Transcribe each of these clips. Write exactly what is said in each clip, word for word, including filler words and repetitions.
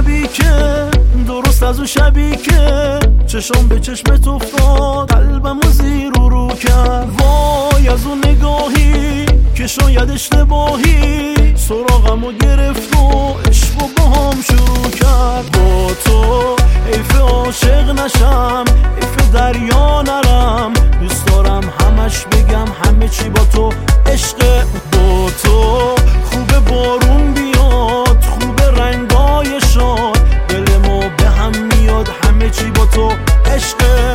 شبی که درست از اون شبی که چشم به چشمت افتاد قلبمو زیر و رو کرد. وای از اون نگاهی که شاید اشتباهی سراغمو گرفت و عشقو با هم شروع کرد. با تو حیف عاشق نشم، حیف دریا نرم، دوست دارم همش بگم همه چی با تو عشق. با تو خوب بارون بیاد، خوب رنگای شاد، دلمو به هم میاد، همه چی با تو عشق.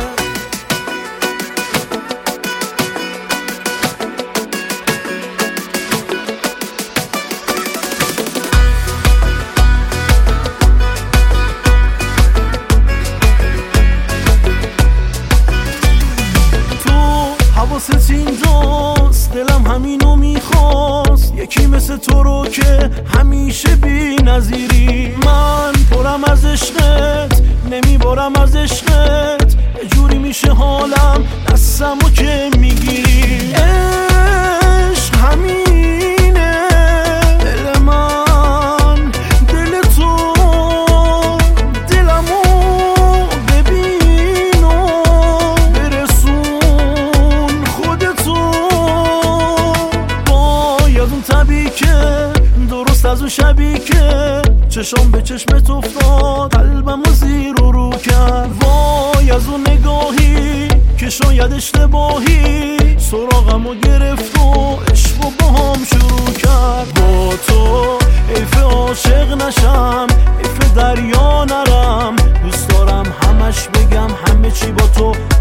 حواست اینجاست، دلم همینو میخواست، یکی مثل تو رو که همیشه بی نظیری. من پرم از عشقت، نمیبارم از عشقت، یه جوری میشه حالم دستمو که میگیری. عشق همینه، دل من دل تو، دلمو ببین و برسون خودتو. وای از اون تبی که درست از اون شبی که چشم به چشمت افتاد قلبمو زیر و رو کرد. وای از اون نگاهی که شاید اشتباهی سراغمو گرفت و عشقو با هم شروع کرد. با تو حیف عاشق نشم، حیف دریا نرم، دوست دارم همش بگم همه چی با تو